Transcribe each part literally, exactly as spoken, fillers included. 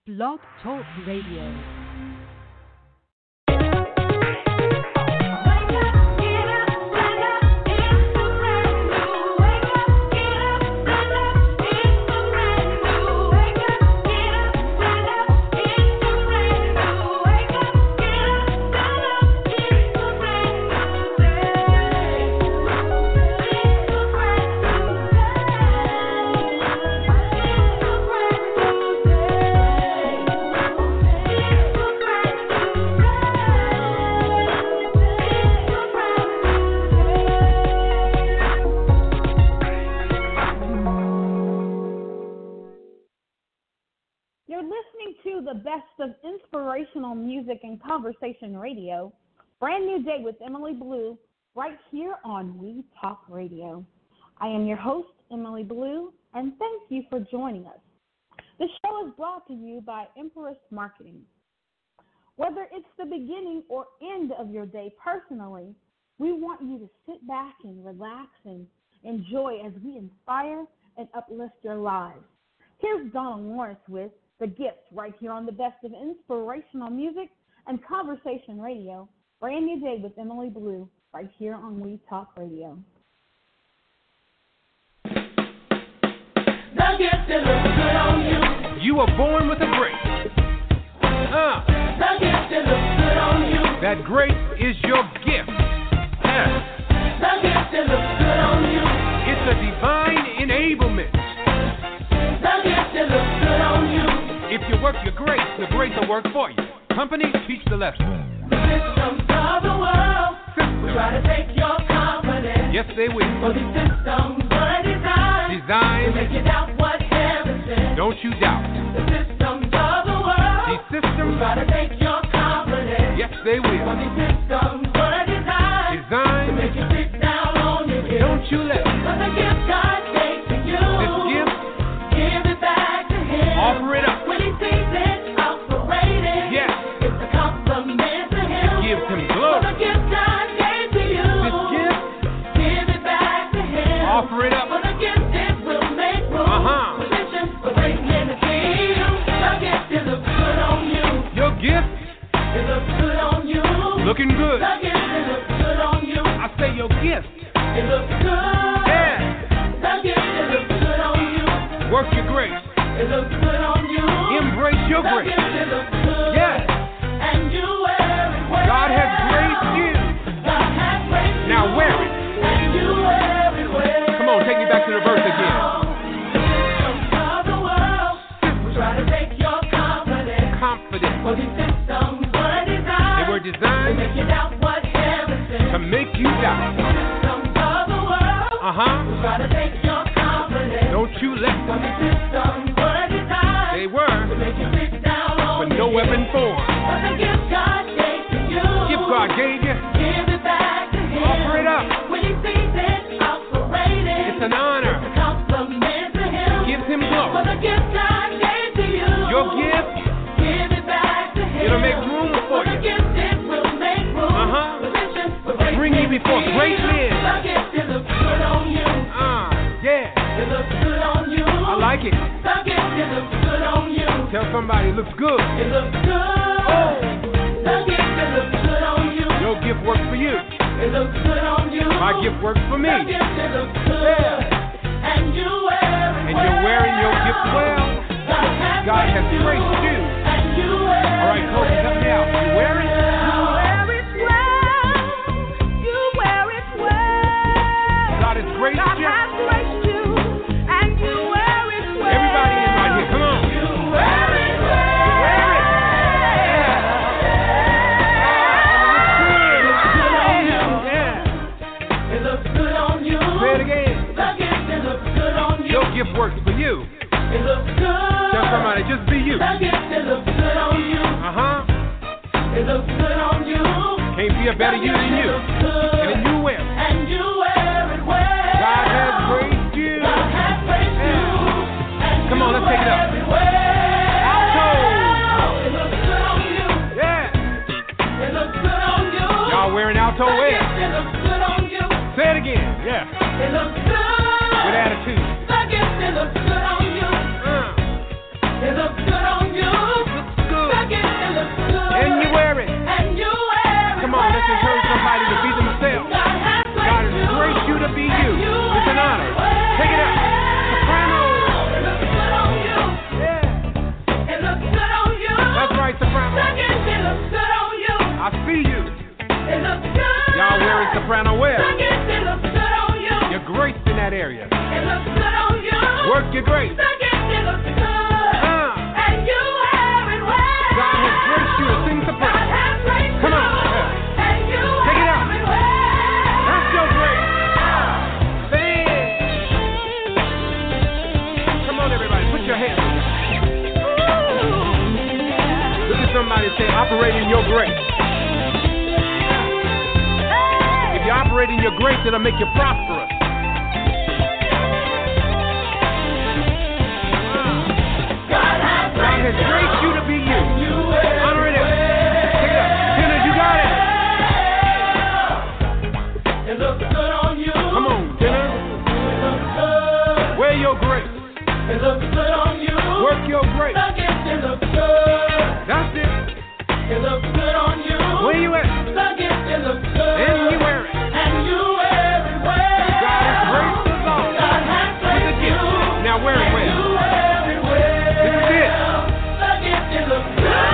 Blog Talk Radio. The best of inspirational music and conversation radio. Brand new day with Emily Blue right here on We Talk Radio. I am your host, Emily Blue, and thank you for joining us. The show is brought to you by Empress Marketing. Whether it's the beginning or end of your day personally, we want you to sit back and relax and enjoy as we inspire and uplift your lives. Here's Donna Lawrence with The Gift right here on the best of inspirational music and conversation radio. Brand new day with Emily Blue right here on We Talk Radio. The gift that looks good on you. You were born with a grace. Uh, the gift that looks good on you. That grace is your gift. Yes. The gift that looks good on you. It's a divine enablement. The gift that looks good on you. If you work your grace, the grace will work for you. Company, teach the lesson. The systems of the world will try to take your confidence. Yes, they will. For these systems were designed, designed to make you doubt what heaven said. Don't you doubt. The systems of the world These systems will try to take your confidence. Yes, they will. For these systems were designed, designed to make you sit down on your heels. Don't you let But the gift God gave to you, this gift, give it back to Him. offer it up. When He sees it operating, Yes. it's a compliment to Him. Give Him For glory. the gift God gave to you, This gift, give it back to Him. offer it up. For the gift it will make room. Uh-huh. Position for greatness in you. The gift it looks good on you. Your gift, It looks good on you. looking good. The gift it looks good on you. I say your gift. It looks good. Yeah. The gift it looks good on you. Work your grace. It looks good on you. Embrace your The grace. gift it looks good. Yes. And you wear it well. God has graced you. God has graced you. Now wear it. And you wear it well. Come on, take me back to the verse again. Systems of the world will try to take your confidence. Confidence. For these systems were designed, They were to designed make you doubt what heaven said. to make you doubt. Systems of the world Uh-huh. will try to take your confidence. Don't you let For them. these systems were designed, They to were, make you sit down on but no your weapon heels. formed. But the gift God gave to you, Gift God gave you. give it back to Him. Offer it up. When He sees it operating, It's an honor. it's a compliment to Him. Give Him For glory. the gift God gave to you, Your gift, give it back to Him. it'll make room for For the you. gift it will make room. Uh-huh. Position for Bring you before great men. The gift it looks good on you. Ah, yeah. It looks good on you. I like it. The gift it looks good on you. Tell somebody it looks good. It looks good. Oh. The gift it looks good on you. Your gift works for you. It looks good on you. My gift works for me. The gift it looks good. Yeah. And you wear it And you're wearing your gift well. God has, God has graced you. And you wear All right, Kobe, help me out. You wear it? You wear it well. You wear it well. God has graced God you. has graced you. And you wear it well. Everybody in right here, come on. You wear it well. You wear it. It looks good on you. Yeah. It looks good on you. Say it again. The gift, it looks good on you. Your gift works for you. It looks good. Tell somebody, just be you. The gift, it looks good on you. Uh-huh. It looks good on you. Can't be a better you than you. And then you wear it. And you wear it well. God has graced you. God has graced you. And Come on, you let's take it up. wear well. Alto. It looks good on you. Yeah. It looks good on you. Y'all wearing alto The wear. gift, it looks good on you. Say it again. Yeah. It looks good. With attitude. The gift, it looks good on you. Uh. It looks good on you. your grace. The gift it looks good. Uh. And you wear it well. God has graced you to sing the praise. God has graced Come on. you. Yeah. And you Take it wear out. it well. That's your grace. Say it. Come on, everybody. Put your hands together. Look at somebody and say, operate in your grace. If you operate in your grace, it'll make you prosperous. God has God has graced you to be you. Honor it. Take it up. Tenor, you got it. It looks good on you. Come on, tenor. It looks good. Wear your grace. It looks good on you. Work your grace. The gift it looks good. That's it. It looks good on you. Where you at? The gift it looks good. And you wear it. And you wear it well. God has graced us all. God has graced you. Now wear it well. You wear it well. This is it. The gift it looks good.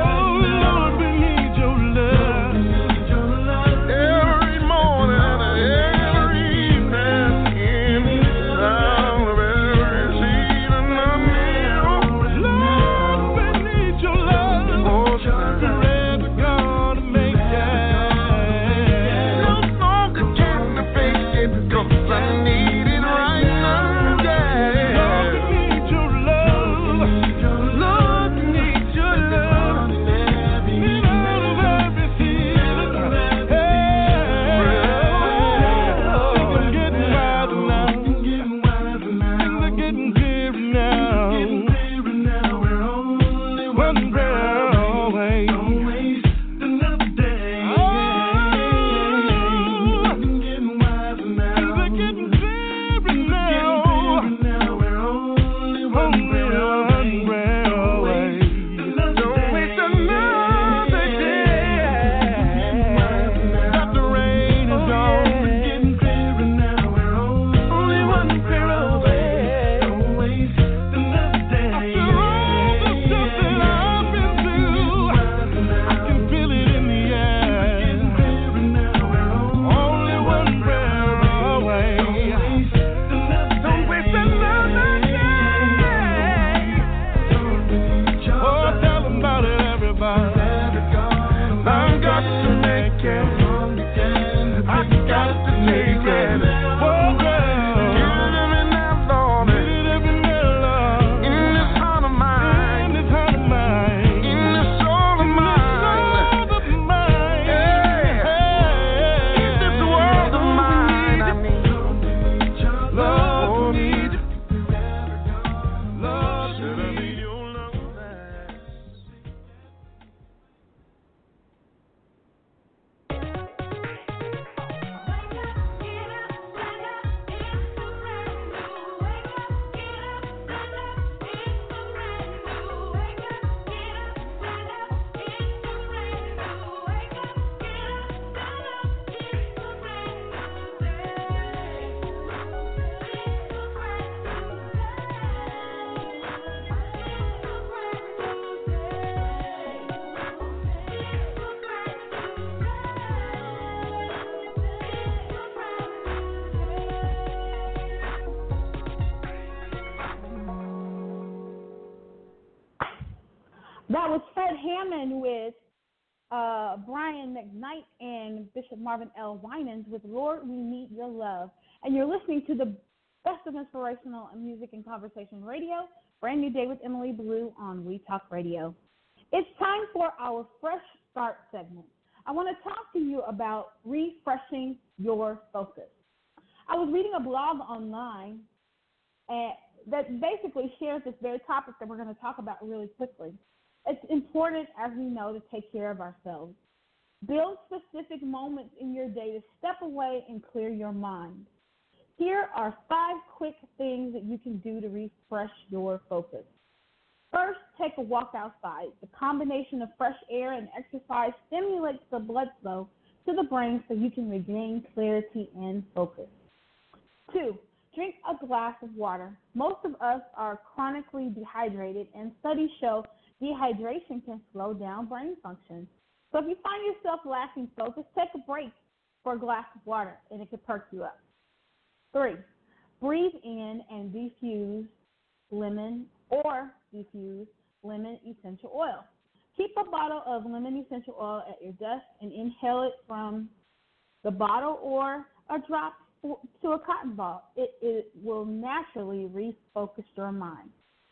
Every morning and That was Fred Hammond with uh, Brian McKnight and Bishop Marvin L. Winans with Lord, We Need Your Love. And you're listening to the best of inspirational music and conversation radio, Brand New Day with Emily Blue on We Talk Radio. It's time for our Fresh Start segment. I want to talk to you about refreshing your focus. I was reading a blog online uh, that basically shares this very topic that we're going to talk about really quickly. It's important, as we know, to take care of ourselves. Build specific moments in your day to step away and clear your mind. Here are five quick things that you can do to refresh your focus. First, take a walk outside. The combination of fresh air and exercise stimulates the blood flow to the brain so you can regain clarity and focus. Two, drink a glass of water. Most of us are chronically dehydrated, and studies show dehydration can slow down brain function. So if you find yourself lacking focus, take a break for a glass of water, and it can perk you up. Three, breathe in and diffuse lemon or diffuse lemon essential oil. Keep a bottle of lemon essential oil at your desk and inhale it from the bottle or a drop to a cotton ball. It, it will naturally refocus your mind.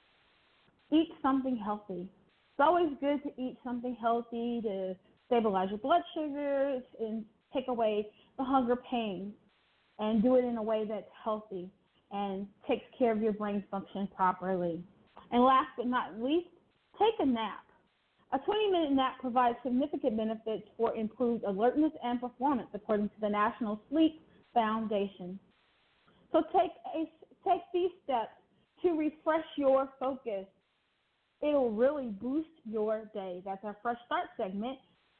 Eat something healthy. It's always good to eat something healthy to stabilize your blood sugars and take away the hunger pains, and do it in a way that's healthy and takes care of your brain function properly. And last but not least, take a nap. A twenty-minute nap provides significant benefits for improved alertness and performance, according to the National Sleep Foundation. So take a, take these steps to refresh your focus. It'll really boost your day. That's our Fresh Start segment.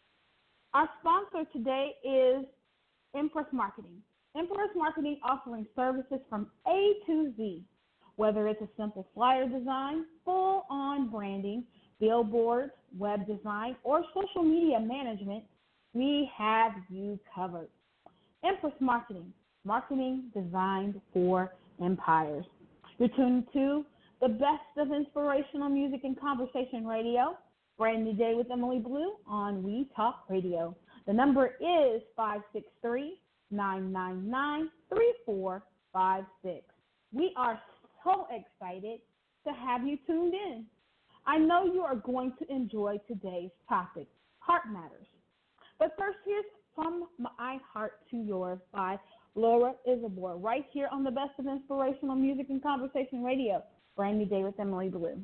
Our sponsor today is Empress Marketing. Empress Marketing offering services from A to Z, whether it's a simple flyer design, full-on branding, billboards, web design, or social media management, we have you covered. Empress Marketing, marketing designed for empires. You're tuned to the best of inspirational music and conversation radio, Brand New Day with Emily Blue on We Talk Radio. The number is five six three, nine nine nine, three four five six. We are so excited to have you tuned in. I know you are going to enjoy today's topic, Heart Matters. But first, here's From My Heart to Yours by Laura Isabor, right here on the best of inspirational music and conversation radio, Brand New Day with Emily Blue.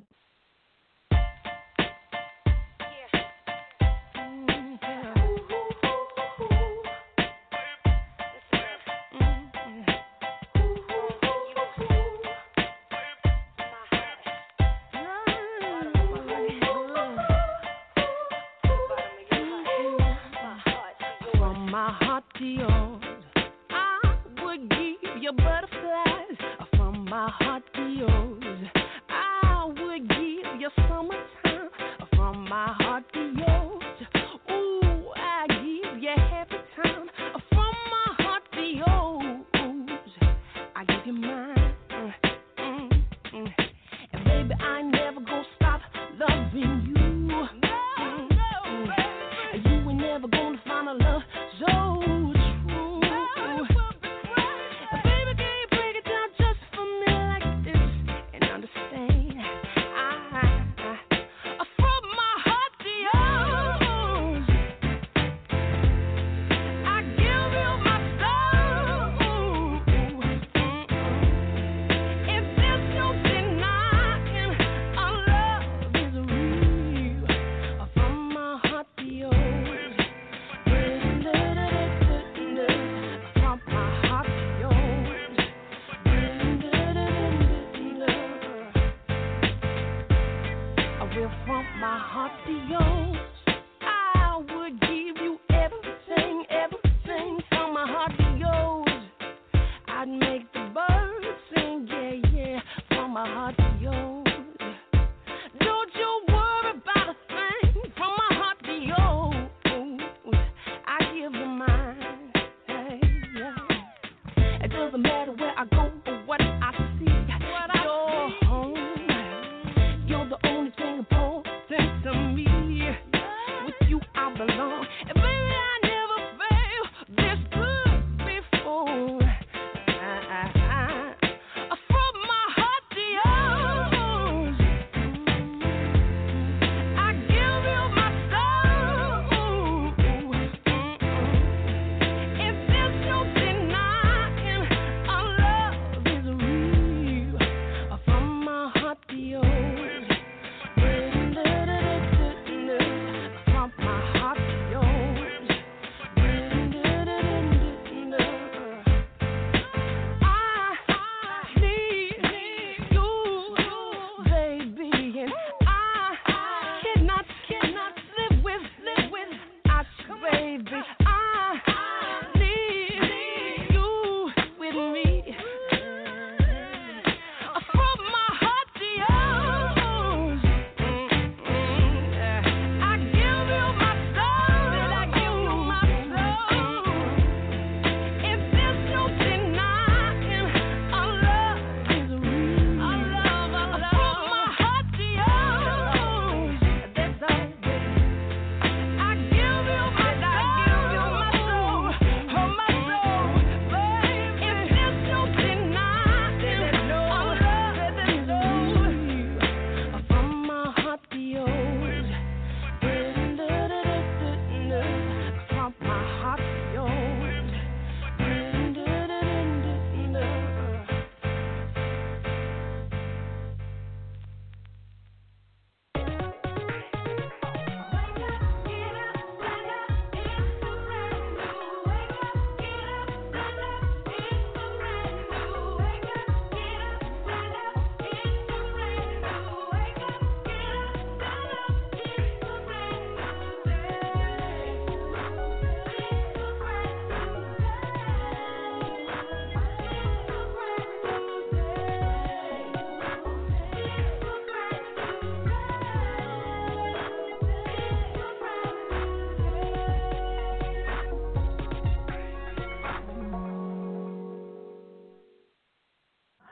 You're the only thing important to me.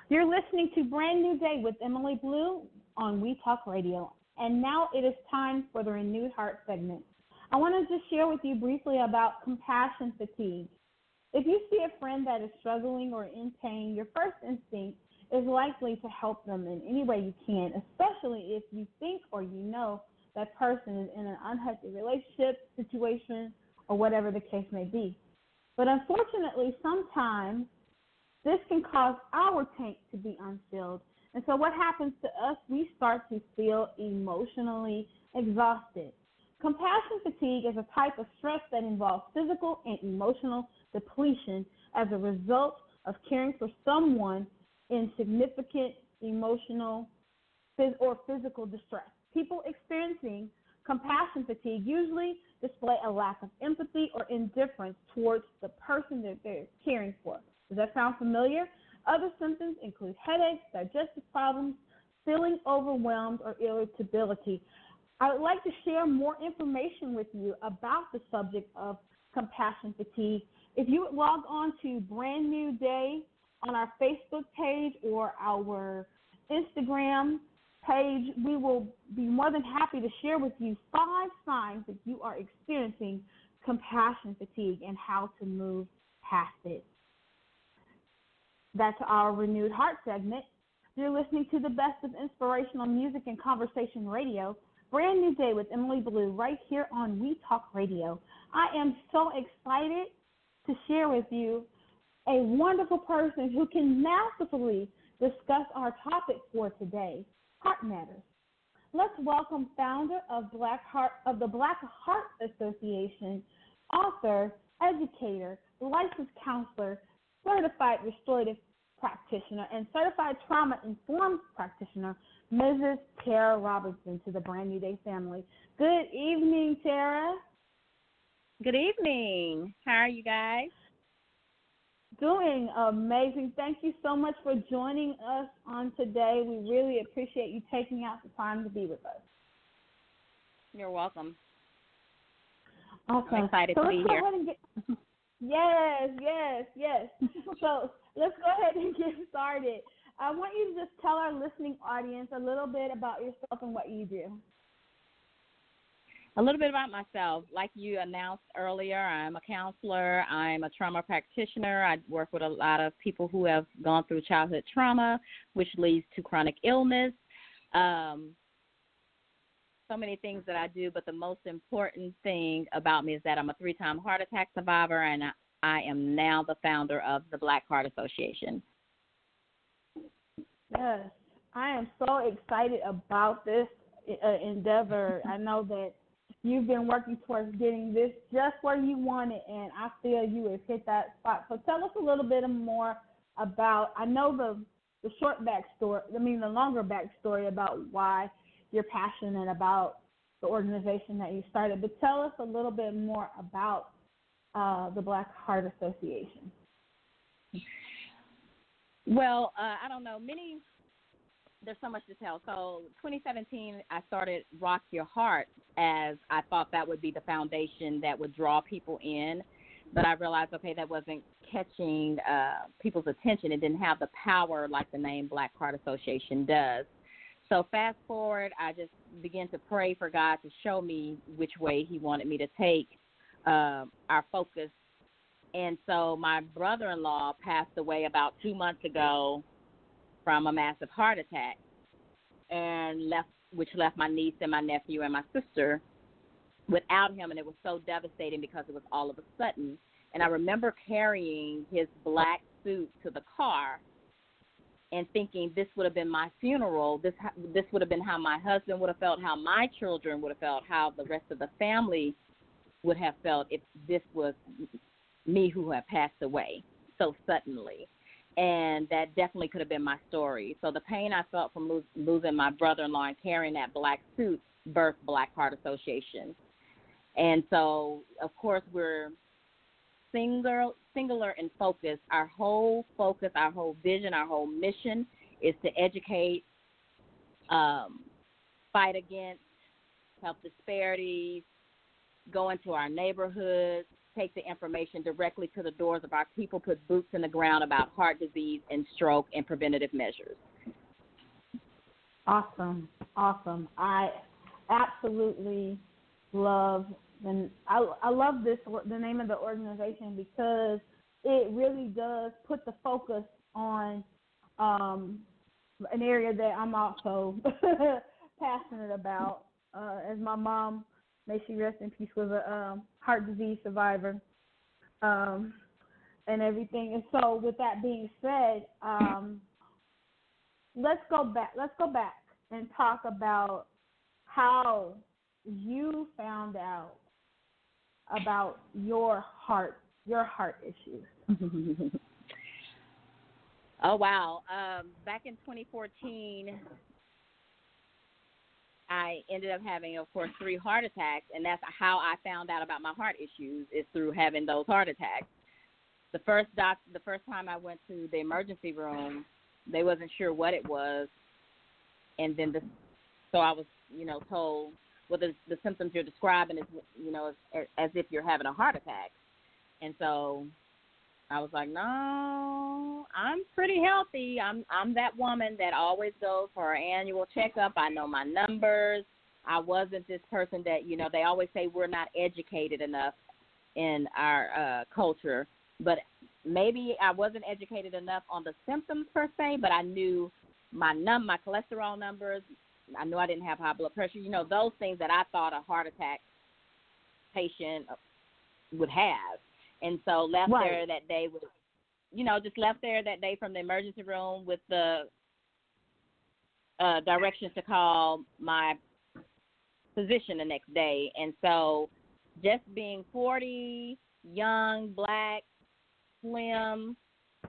You're listening to Brand New Day with Emily Blue on We Talk Radio. And now it is time for the Renewed Heart segment. I want to just share with you briefly about compassion fatigue. If you see a friend that is struggling or in pain, your first instinct is likely to help them in any way you can, especially if you think or you know that person is in an unhealthy relationship, situation, or whatever the case may be. But unfortunately, sometimes this can cause our tank to be unfilled. And so what happens to us, we start to feel emotionally exhausted. Compassion fatigue is a type of stress that involves physical and emotional depletion as a result of caring for someone in significant emotional or physical distress. People experiencing compassion fatigue usually display a lack of empathy or indifference towards the person that they're caring for. Does that sound familiar? Other symptoms include headaches, digestive problems, feeling overwhelmed, or irritability. I would like to share more information with you about the subject of compassion fatigue. If you would log on to Brand New Day on our Facebook page or our Instagram page, we will be more than happy to share with you five signs that you are experiencing compassion fatigue and how to move past it. That's our Renewed Heart segment. You're listening to the best of inspirational music and conversation radio. Brand New Day with Emily Blue right here on We Talk Radio. I am so excited to share with you a wonderful person who can masterfully discuss our topic for today, Heart Matters. Let's welcome founder of Black Heart of the Black Heart Association, author, educator, licensed counselor, certified restorative practitioner, and certified trauma-informed practitioner, Missus Tara Robinson, to the Brand New Day family. Good evening, Tara. Good evening. How are you guys? Doing amazing. Thank you so much for joining us on today. We really appreciate you taking out the time to be with us. You're welcome. Awesome. I'm excited so to be let's go here. Ahead and get, yes, yes, yes. So let's go ahead and get started. I want you to just tell our listening audience a little bit about yourself and what you do. A little bit about myself. Like you announced earlier, I'm a counselor. I'm a trauma practitioner. I work with a lot of people who have gone through childhood trauma, which leads to chronic illness. Um, so many things that I do, but the most important thing about me is that I'm a three-time heart attack survivor, and I, I am now the founder of the Black Heart Association. Yes, I am so excited about this uh, endeavor. I know that you've been working towards getting this just where you want it, and I feel you have hit that spot. So tell us a little bit more about, I know the, the short backstory, I mean the longer backstory about why you're passionate about the organization that you started, but tell us a little bit more about uh, the Black Heart Association. Well, uh, I don't know, many, there's so much to tell. So twenty seventeen, I started Rock Your Heart as I thought that would be the foundation that would draw people in. But I realized, okay, that wasn't catching uh, people's attention. It didn't have the power like the name Black Heart Association does. So fast forward, I just began to pray for God to show me which way he wanted me to take uh, our focus. And so my brother-in-law passed away about two months ago from a massive heart attack, and left, which left my niece and my nephew and my sister without him, and it was so devastating because it was all of a sudden. And I remember carrying his black suit to the car and thinking this would have been my funeral. This this would have been how my husband would have felt, how my children would have felt, how the rest of the family would have felt if this was me who had passed away so suddenly. And that definitely could have been my story. So the pain I felt from lo- losing my brother-in-law and carrying that black suit birthed Black Heart Association. And so, of course, we're single, singular in focus. Our whole focus, our whole vision, our whole mission is to educate, um, fight against health disparities, go into our neighborhoods, take the information directly to the doors of our people, put boots in the ground about heart disease and stroke and preventative measures. Awesome, awesome. I absolutely love the I, I love this the name of the organization because it really does put the focus on um, an area that I'm also passionate about. Uh, as my mom, may she rest in peace, was a um, heart disease survivor, um, and everything. And so, with that being said, um, let's go back. Let's go back and talk about how you found out about your heart, your heart issues. Oh wow! Um, back in twenty fourteen, I ended up having, of course, three heart attacks, and that's how I found out about my heart issues is through having those heart attacks. The first doc, the first time I went to the emergency room, they wasn't sure what it was. And then, the, so I was, you know, told, well, the, the symptoms you're describing is, you know, as, as if you're having a heart attack. And so I was like, no, I'm pretty healthy. I'm I'm that woman that always goes for her annual checkup. I know my numbers. I wasn't this person that, you know, they always say we're not educated enough in our uh, culture. But maybe I wasn't educated enough on the symptoms per se, but I knew my num my cholesterol numbers. I knew I didn't have high blood pressure. You know, those things that I thought a heart attack patient would have. And so left right. there that day with, you know, just left there that day from the emergency room with the uh, directions to call my physician the next day. And so just being forty, young, black, slim,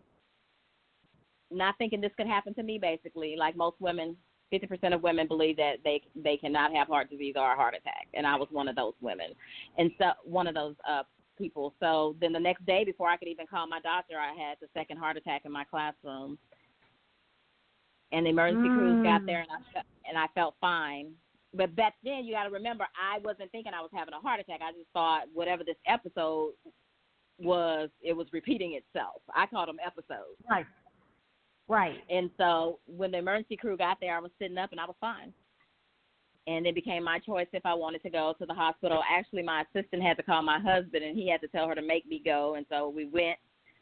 not thinking this could happen to me, basically. Like most women, fifty percent of women believe that they they cannot have heart disease or a heart attack, and I was one of those women, and so one of those uh, people. So then the next day, before I could even call my doctor, I had the second heart attack in my classroom, and the emergency mm. crews got there, and I and I felt fine. But back then, you got to remember, I wasn't thinking I was having a heart attack. I just thought whatever this episode was, it was repeating itself. I called them episodes. Right. Right. And so when the emergency crew got there, I was sitting up and I was fine. And it became my choice if I wanted to go to the hospital. Actually, my assistant had to call my husband, and he had to tell her to make me go. And so we went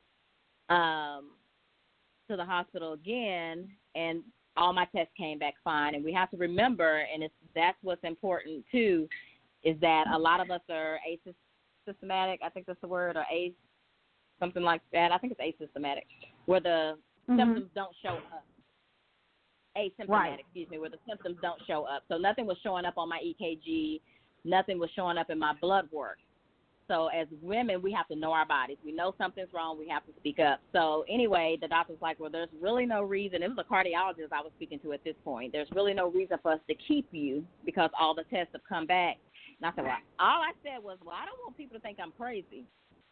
um, to the hospital again, and all my tests came back fine. And we have to remember, and it's, that's what's important too, is that a lot of us are asymptomatic. I think that's the word, or a something like that. I think it's asymptomatic, where the mm-hmm. symptoms don't show up. Asymptomatic, right. excuse me, where the symptoms don't show up. So nothing was showing up on my E K G. Nothing was showing up in my blood work. So as women, we have to know our bodies. We know something's wrong. We have to speak up. So anyway, the doctor was like, well, there's really no reason. It was a cardiologist I was speaking to at this point. There's really no reason for us to keep you because all the tests have come back. And I said, well, all I said was, well, I don't want people to think I'm crazy.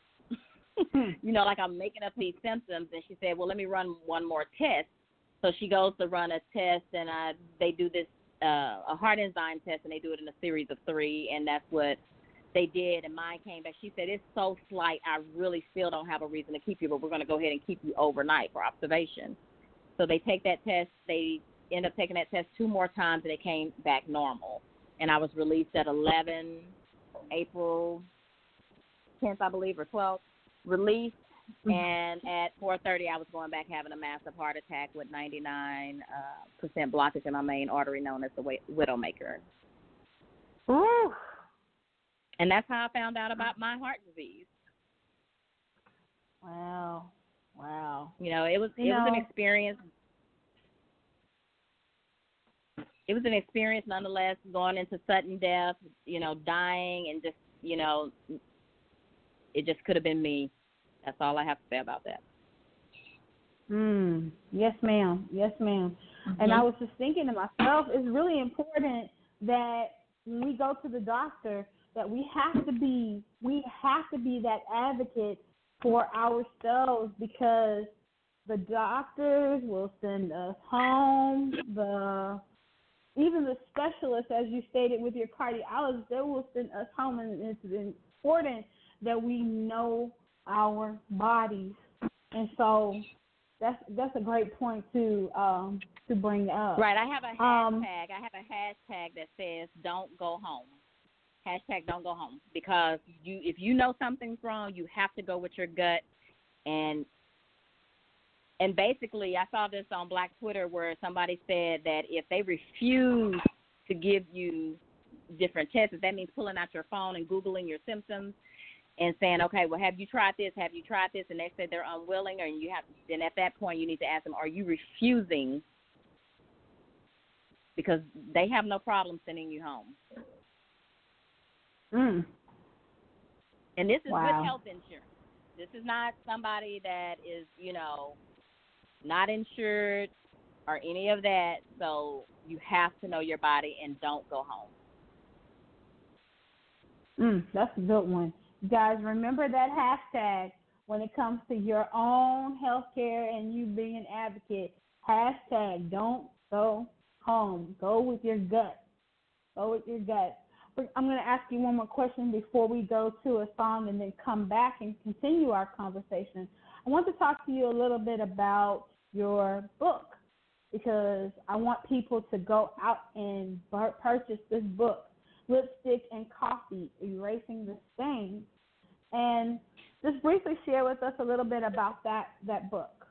You know, like I'm making up these symptoms. And she said, well, let me run one more test. So she goes to run a test, and I, they do this, uh, a heart enzyme test, and they do it in a series of three, and that's what they did, and mine came back. She said, it's so slight, I really still don't have a reason to keep you, but we're going to go ahead and keep you overnight for observation. So they take that test. They end up taking that test two more times, and it came back normal. And I was released at eleven, April tenth, I believe, or twelfth, released. And at four thirty, I was going back having a massive heart attack with ninety-nine percent uh, blockage in my main artery known as the Widowmaker. Ooh. And that's how I found out about my heart disease. Wow. Wow. You know, it was you it know, was an experience. It was an experience nonetheless, going into sudden death, you know, dying, and just, you know, it just could have been me. That's all I have to say about that. Mm. Yes, ma'am. Yes, ma'am. Mm-hmm. And I was just thinking to myself, it's really important that when we go to the doctor, that we have to be we have to be that advocate for ourselves, because the doctors will send us home. The even the specialists, as you stated with your cardiologist, they will send us home, and it's important that we know our bodies. And so that's that's a great point to um, to bring up. Right. I have a Um, hashtag. I have a hashtag that says "Don't go home." Hashtag "Don't go home," because you, if you know something's wrong, you have to go with your gut. And and basically, I saw this on Black Twitter where somebody said that if they refuse to give you different tests, that means pulling out your phone and Googling your symptoms and saying, okay, well, have you tried this? Have you tried this? And they said they're unwilling, or you have. Then at that point, you need to ask them, are you refusing? Because they have no problem sending you home. mm, And this is Wow. with health insurance. This is not somebody that is, you know, not insured or any of that. So you have to know your body and don't go home. mm, that's a good one. You guys, remember that hashtag when it comes to your own health care and you being an advocate. Hashtag don't go home. Go with your gut. Go with your gut. I'm going to ask you one more question before we go to a song and then come back and continue our conversation. I want to talk to you a little bit about your book because I want people to go out and purchase this book, Lipstick and Coffee, Erasing the Stains. And just briefly share with us a little bit about that, that book.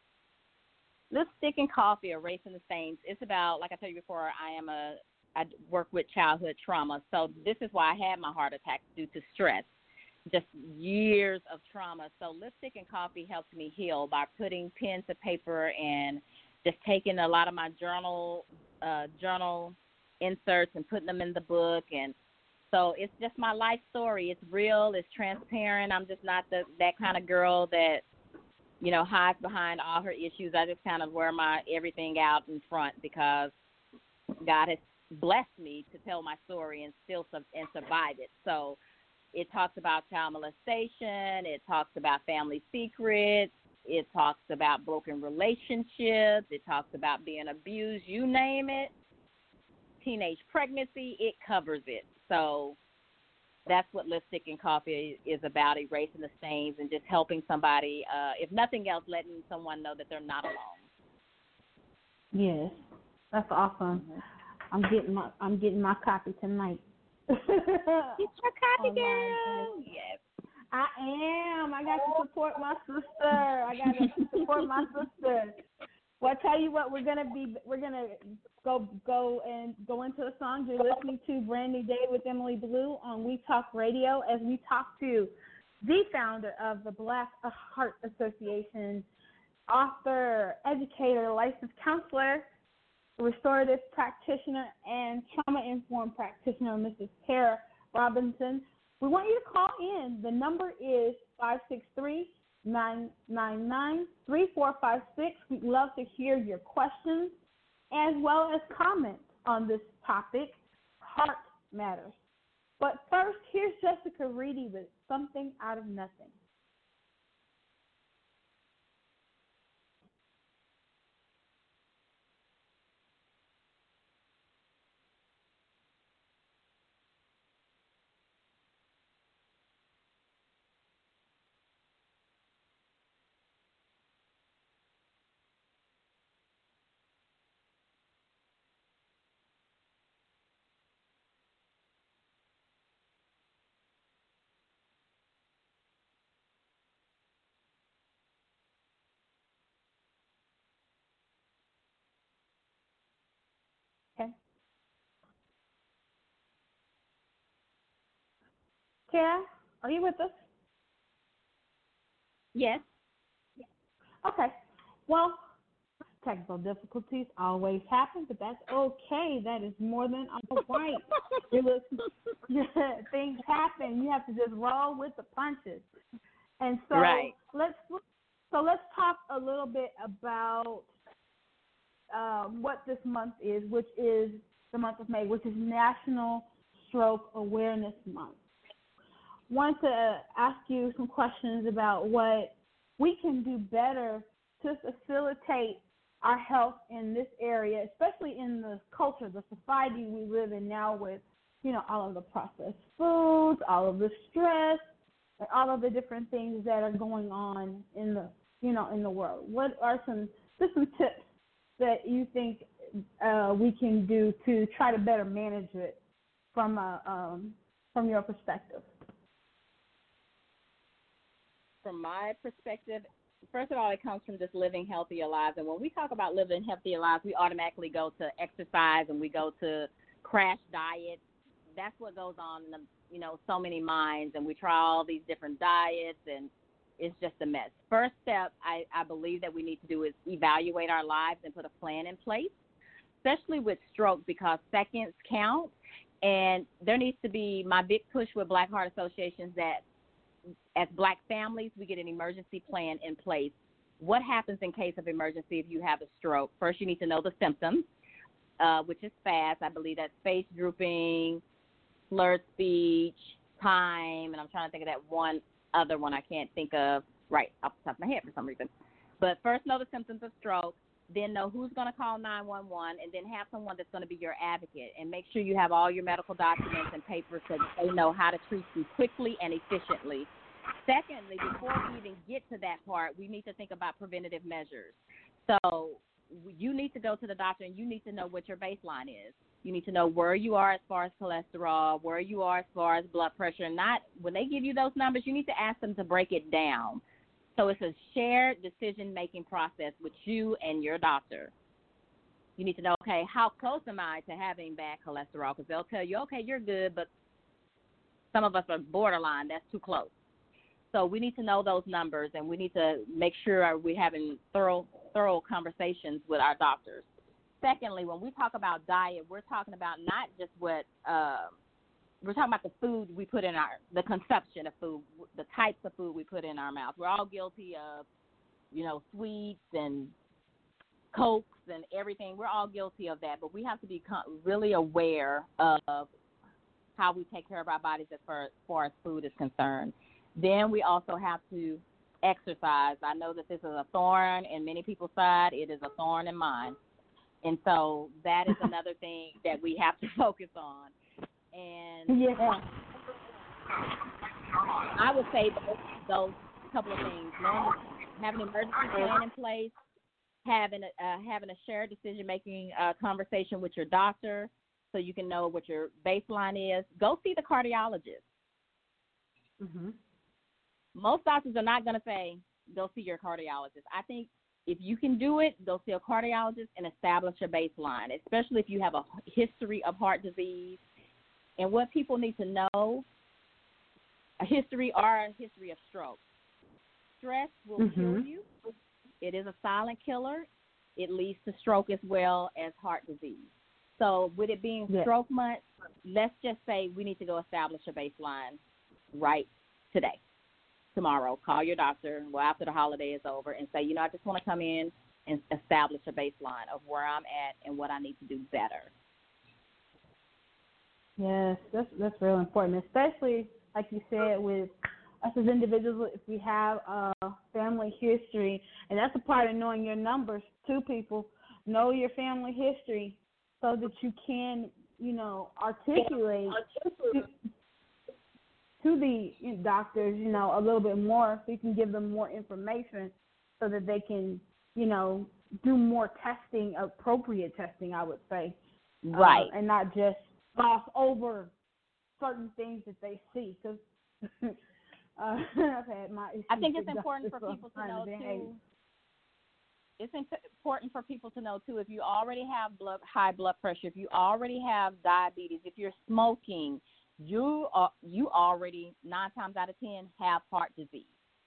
Lipstick and Coffee, Erasing the Stains. It's about, like I told you before, I am a I work with childhood trauma. So this is why I had my heart attack due to stress, just years of trauma. So Lipstick and Coffee helped me heal by putting pen to paper and just taking a lot of my journal uh, journal inserts and putting them in the book. And so it's just my life story. It's real. It's transparent. I'm just not the, that kind of girl that, you know, hides behind all her issues. I just kind of wear my everything out in front because God has blessed me to tell my story and still su- and survive it. So it talks about child molestation. It talks about family secrets. It talks about broken relationships. It talks about being abused. You name it. Teenage pregnancy. It covers it. So that's what Lipstick and Coffee is about, erasing the stains and just helping somebody, uh, if nothing else, letting someone know that they're not alone. Yes, that's awesome. Mm-hmm. I'm getting my I'm getting my copy tonight. Get your copy, Online. girl. Yes. I am. I got to support my sister. I got to support my sister. Well, I tell you what, we're gonna be we're gonna go go and go into a song. You're listening to Brand New Day with Emily Blue on We Talk Radio as we talk to the founder of the Black Heart Association, author, educator, licensed counselor, restorative practitioner, and trauma-informed practitioner, Missus Tara Robinson. We want you to call in. The number is five six three, nine nine nine, three four five six. We'd love to hear your questions as well as comments on this topic, Heart Matters. But first, here's Jessica Reedy with Something Out of Nothing. Okay. Tara, are you with us? Yes. Okay. Well, technical difficulties always happen, but that's okay. That is more than all right. It was, things happen. You have to just roll with the punches. And so Right. let's so let's talk a little bit about um, what this month is, which is the month of May, which is National Stroke Awareness Month. Want to ask you some questions about what we can do better to facilitate our health in this area, especially in the culture, the society we live in now with, you know, all of the processed foods, all of the stress, and all of the different things that are going on in the you know in the world. What are some just some tips that you think uh, we can do to try to better manage it from a um, from your perspective? From my perspective, first of all, it comes from just living healthier lives. And when we talk about living healthier lives, we automatically go to exercise and we go to crash diets. That's what goes on in the, you know, so many minds. And we try all these different diets, and it's just a mess. First step, I, I believe that we need to do is evaluate our lives and put a plan in place, especially with stroke, because seconds count. And there needs to be my big push with Black Heart Associations that as Black families, we get an emergency plan in place. What happens in case of emergency if you have a stroke? First, you need to know the symptoms, uh, which is FAST. I believe that's face drooping, slurred speech, time, and I'm trying to think of that one other one I can't think of right off the top of my head for some reason. But first, know the symptoms of stroke. Then know who's going to call nine one one, and then have someone that's going to be your advocate. And make sure you have all your medical documents and papers so that they know how to treat you quickly and efficiently. Secondly, before we even get to that part, we need to think about preventative measures. So you need to go to the doctor, and you need to know what your baseline is. You need to know where you are as far as cholesterol, where you are as far as blood pressure. And not when they give you those numbers, you need to ask them to break it down. So it's a shared decision-making process with you and your doctor. You need to know, okay, how close am I to having bad cholesterol? Because they'll tell you, okay, you're good, but some of us are borderline. That's too close. So we need to know those numbers, and we need to make sure we're having thorough, thorough conversations with our doctors. Secondly, when we talk about diet, we're talking about not just what uh, we're talking about the food we put in our, the consumption of food, the types of food we put in our mouth. We're all guilty of, you know, sweets and Cokes and everything. We're all guilty of that, but we have to be really aware of how we take care of our bodies as far, as far as food is concerned. Then we also have to exercise. I know that this is a thorn in many people's side. It is a thorn in mine. And so that is another thing that we have to focus on. And yeah. I would say those, those couple of things: knowing, having an emergency plan in place, having a, uh, having a shared decision-making uh, conversation with your doctor, so you can know what your baseline is. Go see the cardiologist. Mm-hmm. Most doctors are not going to say go see your cardiologist. I think if you can do it, go see a cardiologist and establish a baseline, especially if you have a history of heart disease. And what people need to know, a history or a history of stroke. Stress will mm-hmm. kill you. It is a silent killer. It leads to stroke as well as heart disease. So with it being yes. stroke month, let's just say we need to go establish a baseline right today, tomorrow. Call your doctor, well, after the holiday is over, and say, you know, I just want to come in and establish a baseline of where I'm at and what I need to do better. Yes, that's that's real important, especially like you said with us as individuals. If we have a family history, and that's a part of knowing your numbers too. People know your family history so that you can, you know, articulate to, to the doctors, you know, a little bit more, so you can give them more information so that they can, you know, do more testing, appropriate testing, I would say, right, uh, and not just gloss over certain things that they see. Because uh, I've had my issues. I think it's with important for doctors people to trying know behave. too. It's important for people to know too. If you already have blood, high blood pressure, if you already have diabetes, if you're smoking, you are you already nine times out of ten have heart disease.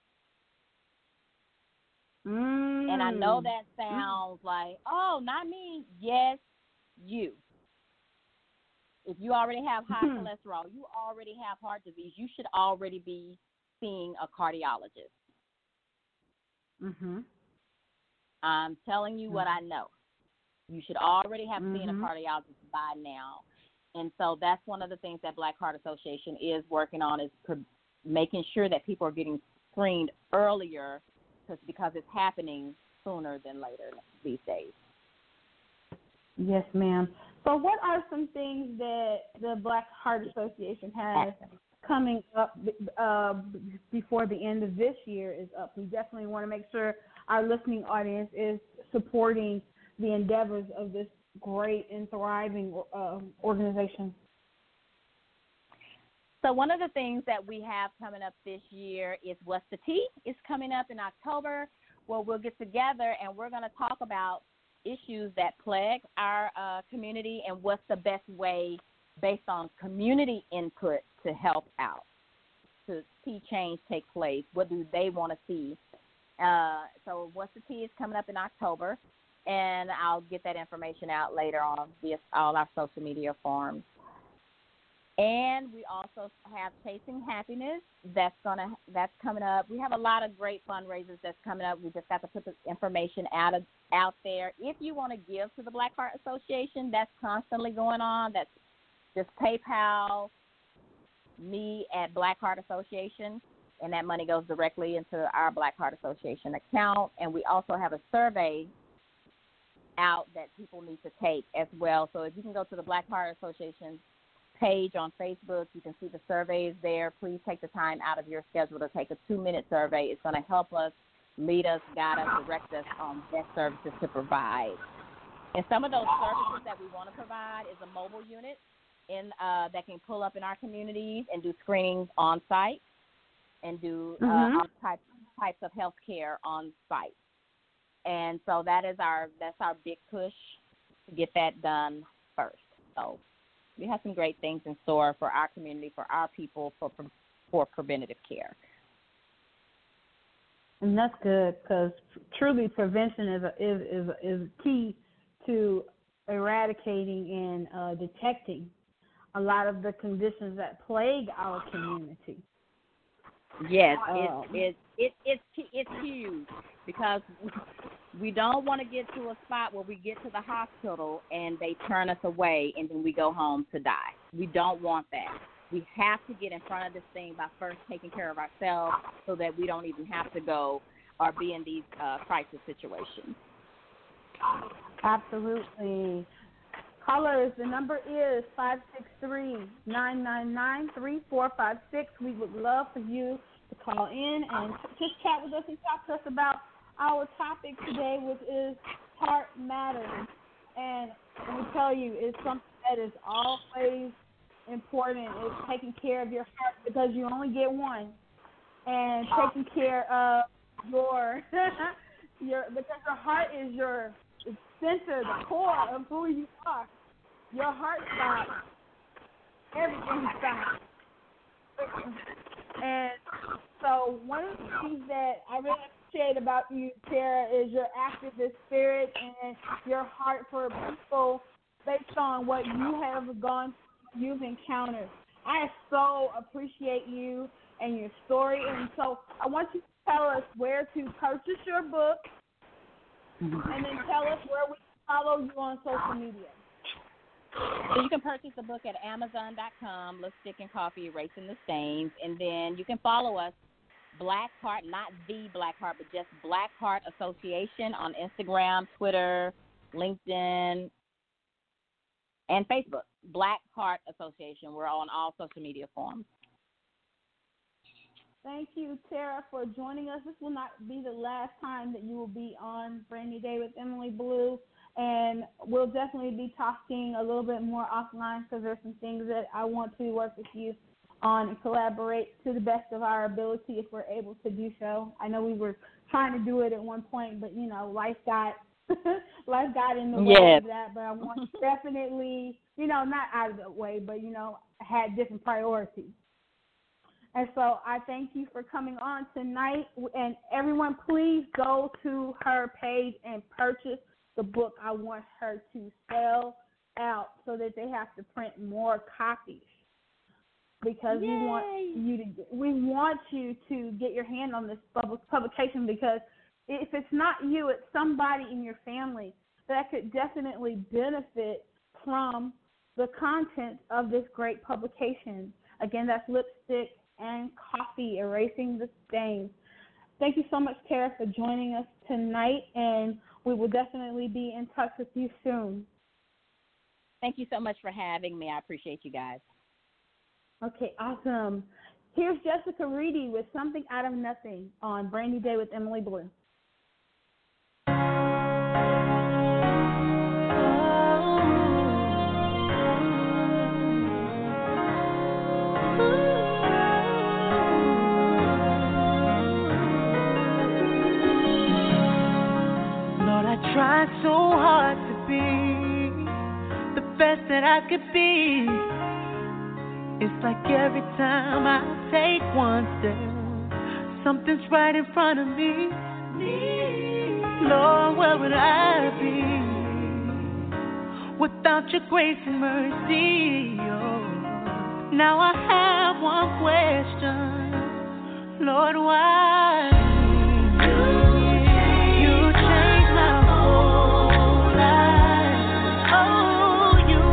Mm. And I know that sounds mm. like, oh, not me. Yes, you. If you already have high mm-hmm. cholesterol, you already have heart disease, you should already be seeing a cardiologist. Mm-hmm. I'm telling you mm-hmm. what I know. You should already have mm-hmm. seen a cardiologist by now. And so that's one of the things that Black Heart Association is working on, is pro- making sure that people are getting screened earlier, because it's happening sooner than later these days. Yes, ma'am. So what are some things that the Black Heart Association has coming up uh, before the end of this year is up. We definitely want to make sure our listening audience is supporting the endeavors of this great and thriving uh, organization. So one of the things that we have coming up this year is What's the Tea? It's coming up in October, where we'll get together and we're going to talk about issues that plague our uh, community and what's the best way, based on community input, to help out, to see change take place. What do they want to see? Uh, so What's the Tea is coming up in October, and I'll get that information out later on via all our social media forums. And we also have Chasing Happiness. That's gonna that's coming up. We have a lot of great fundraisers that's coming up. We just got to put the information out of, out there. If you want to give to the Black Heart Association, that's constantly going on. That's just PayPal me at Black Heart Association, and that money goes directly into our Black Heart Association account. And we also have a survey out that people need to take as well. So if you can go to the Black Heart Association page on Facebook, you can see the surveys there. Please take the time out of your schedule to take a two-minute survey. It's going to help us, lead us, guide us, direct us on best services to provide. And some of those services that we want to provide is a mobile unit in uh, that can pull up in our communities and do screenings on site and do uh, mm-hmm. all types types of health care on site. And so that is our that's our big push to get that done first. So we have some great things in store for our community, for our people, for for preventative care. And that's good, because truly prevention is a, is is is key to eradicating and uh, detecting a lot of the conditions that plague our community. Yes, um, it's it's it's it's it's huge, because we don't want to get to a spot where we get to the hospital and they turn us away and then we go home to die. We don't want that. We have to get in front of this thing by first taking care of ourselves, so that we don't even have to go or be in these uh, crisis situations. Absolutely. Callers, the number is five six three, nine nine nine, three four five six. We would love for you to call in and just chat with us and talk to us about our topic today, which is Heart Matters. And let me tell you, it's something that is always important, is taking care of your heart, because you only get one. And taking care of your, your because your heart is your center, the core of who you are. Your heart stops, everything stops. And so one of the things that I really appreciate about you, Tara, is your activist spirit and your heart for people based on what you have gone through, you've encountered. I so appreciate you and your story. And so I want you to tell us where to purchase your book, and then tell us where we can follow you on social media. So you can purchase the book at amazon dot com, Lipstick and Coffee, Erasing the Stains. And then you can follow us, Black Heart, not the Black Heart, but just Black Heart Association on Instagram, Twitter, LinkedIn, and Facebook. Black Heart Association. We're on all social media forums. Thank you, Tara, for joining us. This will not be the last time that you will be on Brand New Day with Emily Blue, and we'll definitely be talking a little bit more offline, because there's some things that I want to work with you on and collaborate to the best of our ability if we're able to do so. I know we were trying to do it at one point, but, you know, life got life got in the way yeah. of that, but I want to definitely, you know, not out of the way, but, you know, had different priorities. And so I thank you for coming on tonight. And everyone, please go to her page and purchase the book. I want her to sell out so that they have to print more copies, because Yay. we want you to we want you to get your hand on this publication, because if it's not you, it's somebody in your family that could definitely benefit from the content of this great publication. Again, that's Lipstick and Coffee, Erasing the Stains. Thank you so much, Tara, for joining us tonight, and we will definitely be in touch with you soon. Thank you so much for having me. I appreciate you guys. Okay, awesome. Here's Jessica Reedy with Something Out of Nothing on Brand New Day with Emily Blue. Lord, I tried so hard to be the best that I could be. It's like every time I take one step, something's right in front of me. Lord, where would I be without your grace and mercy? Oh, now I have one question, Lord, why? You changed my whole life. Oh, you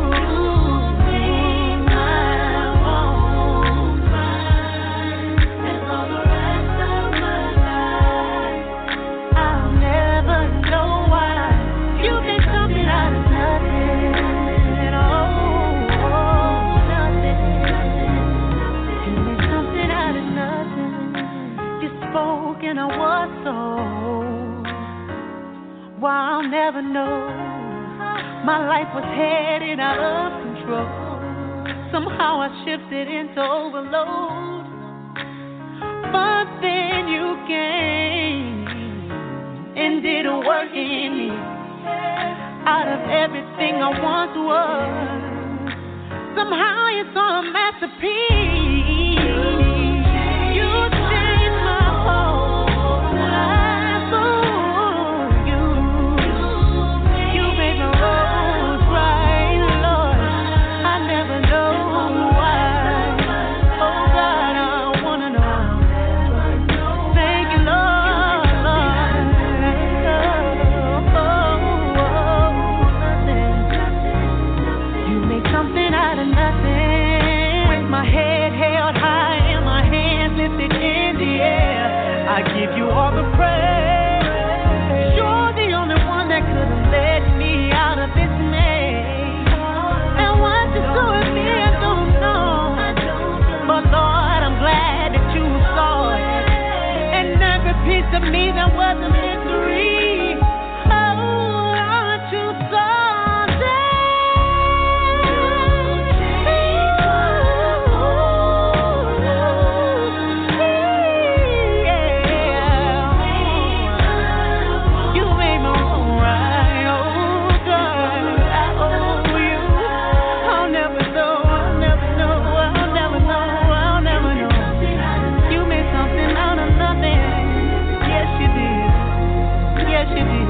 made my wrongs right, and for the rest of my life, I'll never know why. You did something out of nothing. Oh, oh, nothing. You made something out of nothing. You spoke and I was sold. Well, I'll never know. My life was headed out of control. Somehow I shifted into overload. But then you came and did a work in me. Out of everything I once was, somehow you saw a masterpiece. You changed my whole life. Oh, you, you made my roads right, Lord. I never know why. Oh God, I wanna know. Thank you, Lord, Lord. Oh, oh, nothing. You make something out of nothing. With my head held high and my hands lifted in the air, I give you all the praise. You're the only one that could have led me out of this maze. And what you do with me, I don't know. But Lord, I'm glad that you saw it. And every piece of me that was a mystery. Oh, aren't you something? You made me right. Oh God, I owe you. I'll never know, I'll never know, I'll never know, I'll never know. You made something out of nothing. Yes, you did. Yes, you did.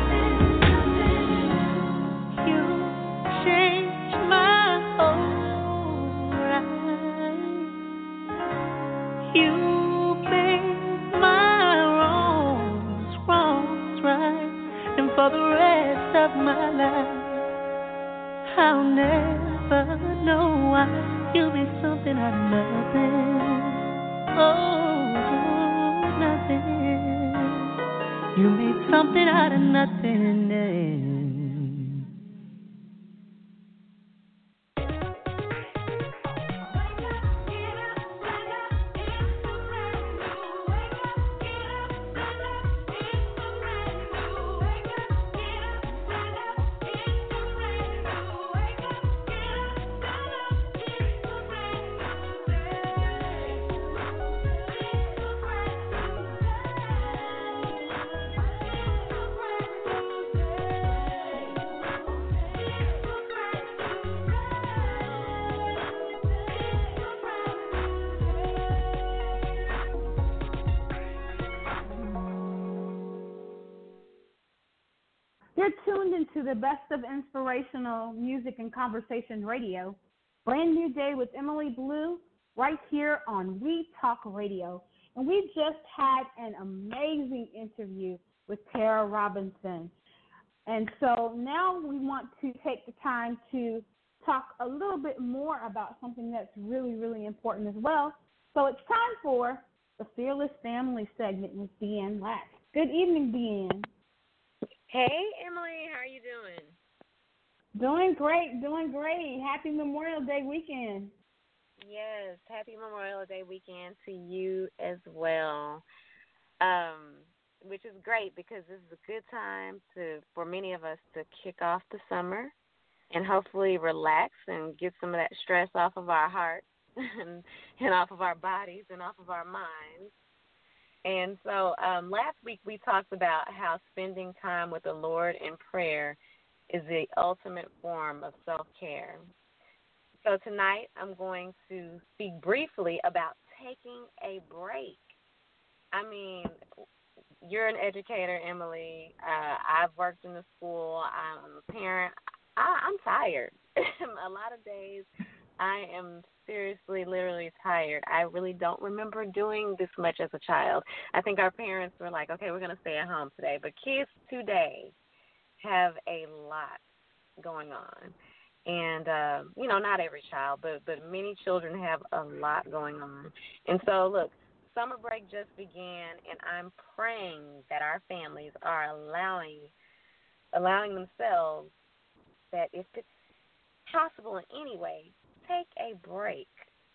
You changed my whole life. You made my wrongs, wrongs right. And for the rest of my life, I'll never know why. You made something out of nothing. Oh, nothing. You made something out of nothing. You're tuned into the best of inspirational music and conversation radio. Brand New Day with Emily Blue, right here on We Talk Radio. And we just had an amazing interview with Tara Robinson. And so now we want to take the time to talk a little bit more about something that's really, really important as well. So it's time for the Fearless Family segment with Deanne Lack. Good evening, Deanne. Hey, Emily, how are you doing? Doing great, doing great. Happy Memorial Day weekend. Yes, happy Memorial Day weekend to you as well. Um, which is great because this is a good time to for many of us to kick off the summer and hopefully relax and get some of that stress off of our hearts and, and off of our bodies and off of our minds. And so um, last week we talked about how spending time with the Lord in prayer is the ultimate form of self-care. So tonight I'm going to speak briefly about taking a break. I mean, you're an educator, Emily. Uh, I've worked in the school. I'm a parent. I, I'm tired. A lot of days I am seriously, literally tired. I really don't remember doing this much as a child. I think our parents were like, okay, we're going to stay at home today. But kids today have a lot going on. And, uh, you know, not every child, but, but many children have a lot going on. And so, look, summer break just began, and I'm praying that our families are allowing allowing themselves that if it's possible in any way, take a break.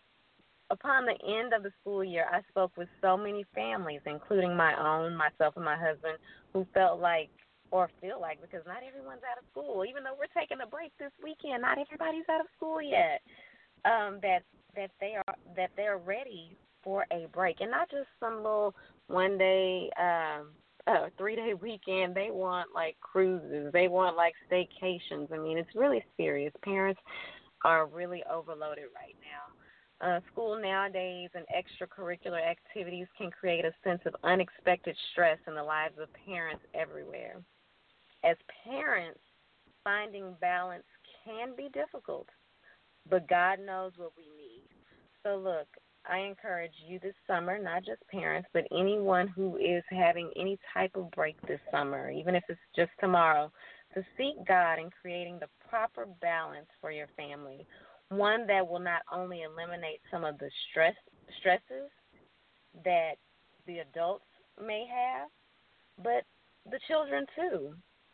Upon the end of the school year, I spoke with so many families, including my own, myself and my husband, who felt like, or feel like, because not everyone's out of school. Even though we're taking a break this weekend, not everybody's out of school yet. Um, that that they are that they're ready for a break, and not just some little one day, um, uh, three day weekend. They want like cruises. They want like staycations. I mean, it's really serious. Parents are really overloaded right now. Uh, school nowadays and extracurricular activities can create a sense of unexpected stress in the lives of parents everywhere. As parents, finding balance can be difficult, but God knows what we need. So look, I encourage you this summer, not just parents, but anyone who is having any type of break this summer, even if it's just tomorrow, to seek God in creating the proper balance for your family, one that will not only eliminate some of the stress stresses that the adults may have, but the children too.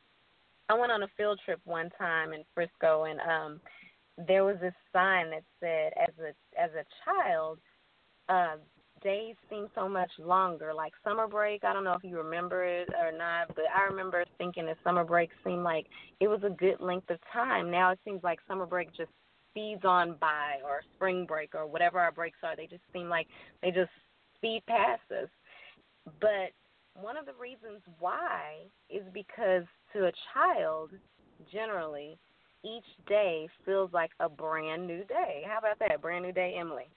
I went on a field trip one time in Frisco, and um, there was this sign that said, as a as a child, uh, days seem so much longer. Like summer break, I don't know if you remember it or not, but I remember thinking that summer break seemed like it was a good length of time. Now it seems like summer break just speeds on by, or spring break, or whatever our breaks are. They just seem like they just speed past us. But one of the reasons why is because to a child, generally, each day feels like a brand new day. How about that? Brand new day, Emily.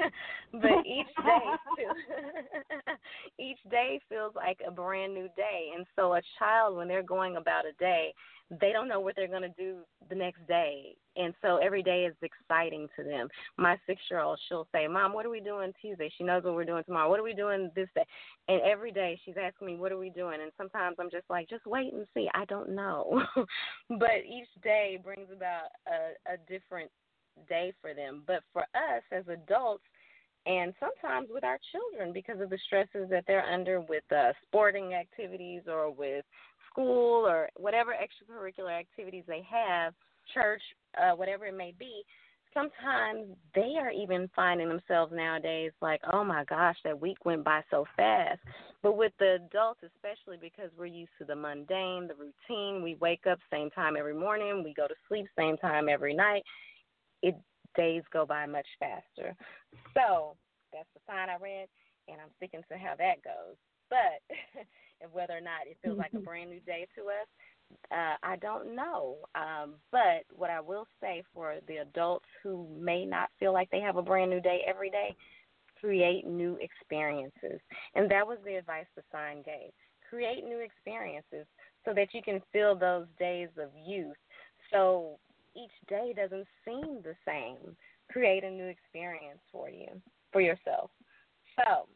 But each day feels, each day feels like a brand new day. And so a child, when they're going about a day, they don't know what they're going to do the next day. And so every day is exciting to them. My six-year-old, she'll say, Mom, what are we doing Tuesday? She knows what we're doing tomorrow. What are we doing this day? And every day she's asking me, what are we doing? And sometimes I'm just like, just wait and see. I don't know. But each day brings about a, a different day for them. But for us as adults, and sometimes with our children, because of the stresses that they're under with uh, sporting activities or with school or whatever extracurricular activities they have, church, uh, whatever it may be, sometimes they are even finding themselves nowadays like, oh, my gosh, that week went by so fast. But with the adults, especially because we're used to the mundane, the routine, we wake up same time every morning, we go to sleep same time every night, it days go by much faster. So that's the sign I read, and I'm sticking to how that goes. But whether or not it feels like a brand new day to us, uh, I don't know. Um, but what I will say for the adults who may not feel like they have a brand new day every day, create new experiences. And that was the advice the sign gave. Create new experiences so that you can feel those days of youth. So each day doesn't seem the same. Create a new experience for you, for yourself. So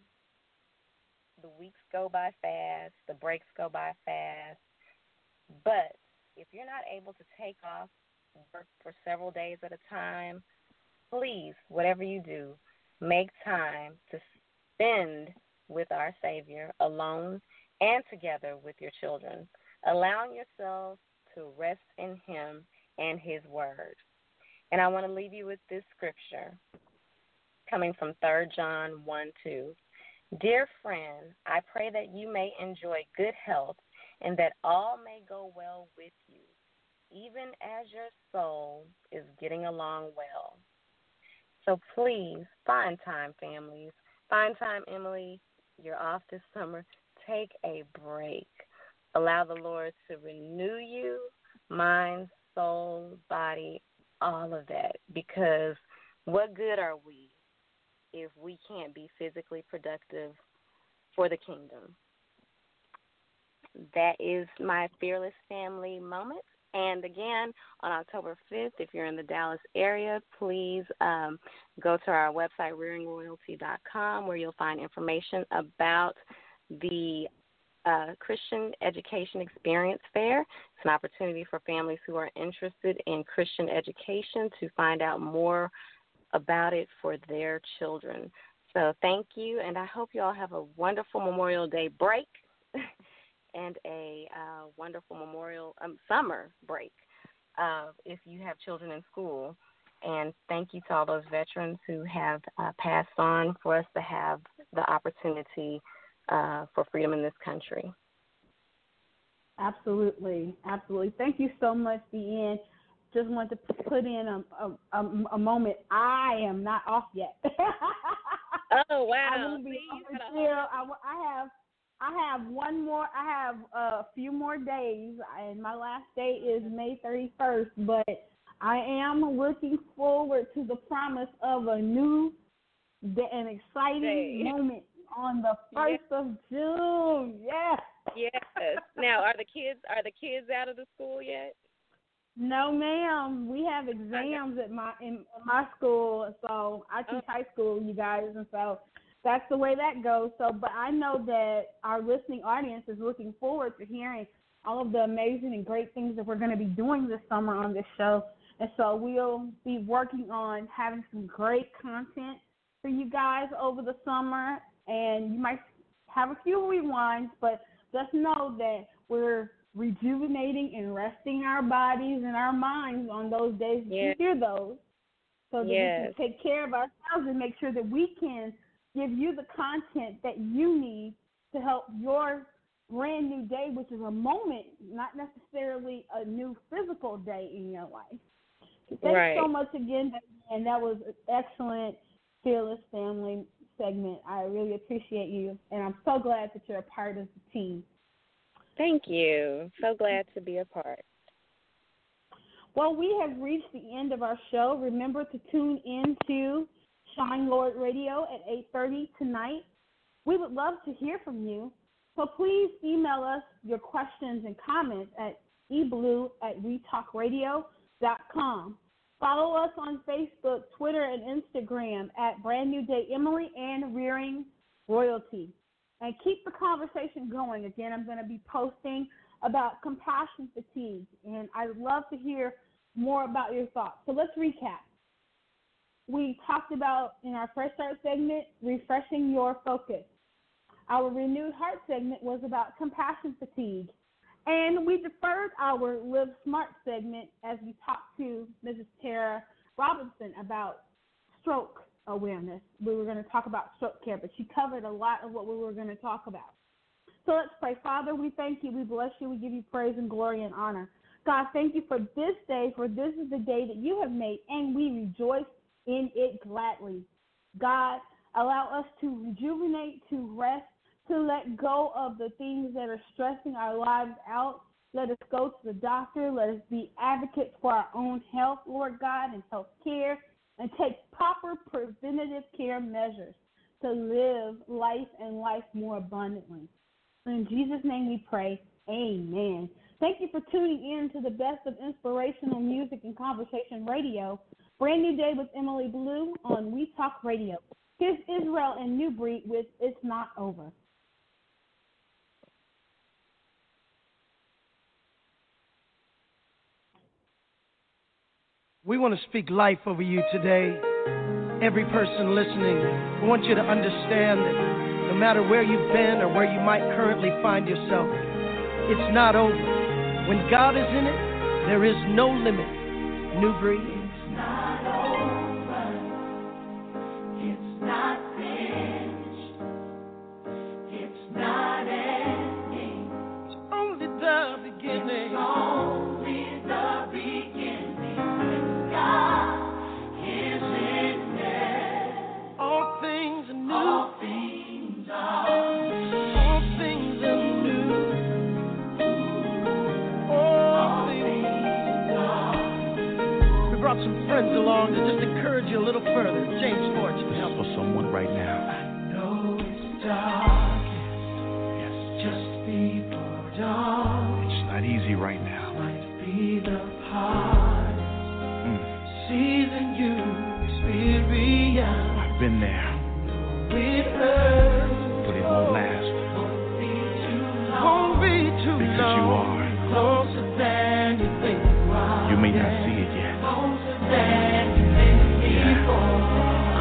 the weeks go by fast, the breaks go by fast, but if you're not able to take off work for several days at a time, please, whatever you do, make time to spend with our Savior alone and together with your children, allowing yourself to rest in Him and His Word. And I want to leave you with this scripture. coming from Third John one two. Dear friend, I pray that you may enjoy good health and that all may go well with you, even as your soul is getting along well. So please find time, families. Find time, Emily. You're off this summer. Take a break. Allow the Lord to renew you, mind, soul, body, all of that. Because what good are we if we can't be physically productive for the kingdom? That is my Fearless Family moment. And again, on October fifth, if you're in the Dallas area, please um, go to our website, rearing royalty dot com, where you'll find information about the uh, Christian Education Experience Fair. It's an opportunity for families who are interested in Christian education to find out more about it for their children. So thank you, and I hope you all have a wonderful Memorial Day break. And a uh, wonderful memorial um, summer break uh, if you have children in school. And thank you to all those veterans who have uh, passed on for us to have the opportunity uh, for freedom in this country. Absolutely, absolutely. Thank you so much, Deanne. Just wanted to put in a, a, a, a moment. I am not off yet. Oh, wow. I will be off until I, I have I have one more. I have a few more days, and my last day is May thirty-first. But I am looking forward to the promise of a new, an exciting day. moment on the first yes. of June. Yes. Yes. Now, are the kids are the kids out of the school yet? No, ma'am. We have exams okay. at my in my school, so I teach oh. high school, you guys, and so. That's the way that goes. So, but I know that our listening audience is looking forward to hearing all of the amazing and great things that we're going to be doing this summer on this show. And so we'll be working on having some great content for you guys over the summer. And you might have a few rewinds, but just know that we're rejuvenating and resting our bodies and our minds on those days that yes. you hear those, so that yes. we can take care of ourselves and make sure that we can give you the content that you need to help your brand new day, which is a moment, not necessarily a new physical day in your life. So thanks right. so much again, and that was an excellent Fearless Family segment. I really appreciate you, and I'm so glad that you're a part of the team. Thank you. So glad to be a part. Well, we have reached the end of our show. Remember to tune in to Shine Lord Radio at eight thirty tonight. We would love to hear from you, so please email us your questions and comments at eblue at we talk radio dot com. Follow us on Facebook, Twitter, and Instagram at Brand New Day Emily and Rearing Royalty. And keep the conversation going. Again, I'm going to be posting about compassion fatigue, and I'd love to hear more about your thoughts. So let's recap. We talked about, in our Fresh Start segment, refreshing your focus. Our Renewed Heart segment was about compassion fatigue. And we deferred our Live Smart segment as we talked to Missus Tara Robinson about stroke awareness. We were going to talk about stroke care, but she covered a lot of what we were going to talk about. So let's pray. Father, we thank you. We bless you. We give you praise and glory and honor. God, thank you for this day, for this is the day that you have made, and we rejoice in it gladly. God, allow us to rejuvenate, to rest, to let go of the things that are stressing our lives out. Let us go to the doctor. Let us be advocates for our own health, Lord God, and health care, and take proper preventative care measures to live life and life more abundantly. In Jesus' name we pray, amen. Thank you for tuning in to the best of inspirational music and conversation radio. Brand New Day with Emily Blue on We Talk Radio. Here's Israel and Newbury with It's Not Over. We want to speak life over you today. Every person listening, we want you to understand that no matter where you've been or where you might currently find yourself, it's not over. When God is in it, there is no limit. Newbury. It's not over. It's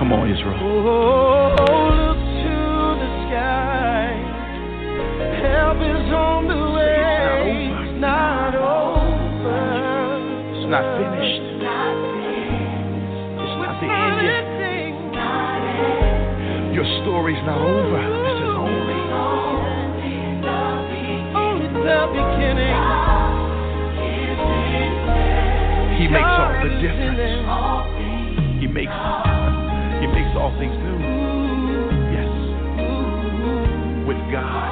Come on, Israel. Oh, look to the sky. Help is on the way. It's not over. It's not finished. It's not the end yet. Your story's not over. This is only only the beginning. He makes all the difference. He makes He makes all things new. Yes. With God.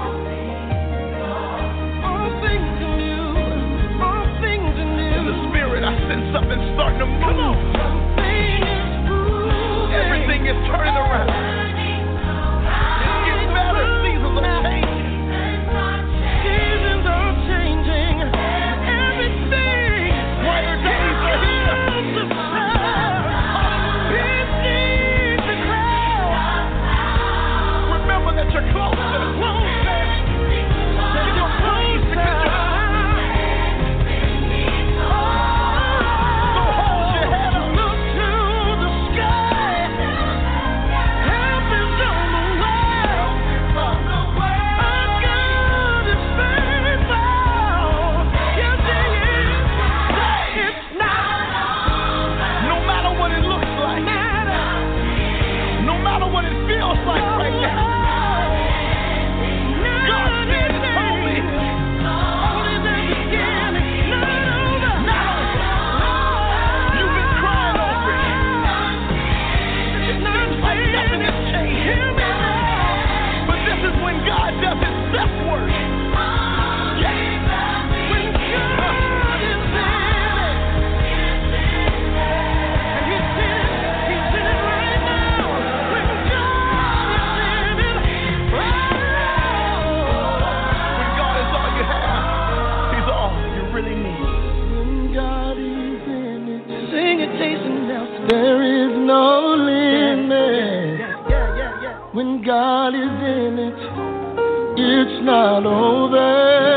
All things are new. All things are new. In the spirit, I sense something starting to move. Come on. Everything is turning around. You're closer. There is no limit. When God is in it, it's not over.